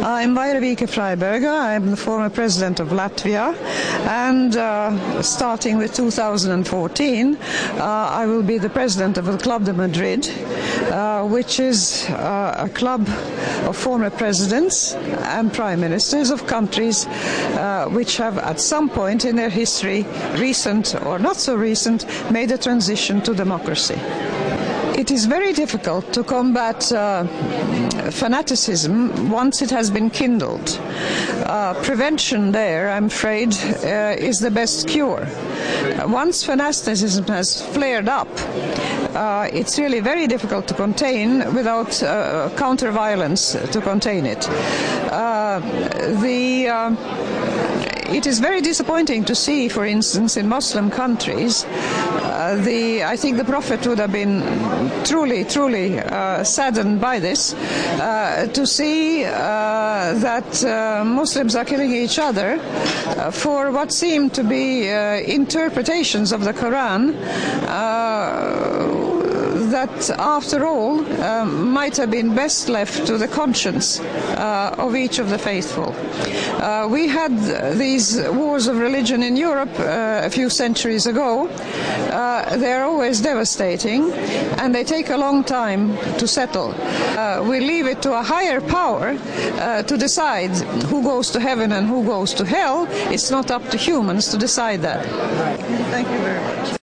I'm Vaira Freiberger. I'm the former president of Latvia, and starting with 2014, I will be the president of the Club de Madrid, which is a club of former presidents and prime ministers of countries which have at some point in their history, recent or not so recent, made a transition to democracy. It is very difficult to combat fanaticism once it has been kindled. Prevention there, I'm afraid, is the best cure. Once fanaticism has flared up, it's really very difficult to contain without counter-violence to contain it. It is very disappointing to see, for instance, in Muslim countries, I think the Prophet would have been truly saddened by this, to see that Muslims are killing each other for what seem to be interpretations of the Quran that, after all, might have been best left to the conscience of each of the faithful. We had these wars of religion in Europe a few centuries ago. They're always devastating, and they take a long time to settle. We leave it to a higher power to decide who goes to heaven and who goes to hell. It's not up to humans to decide that. Thank you very much.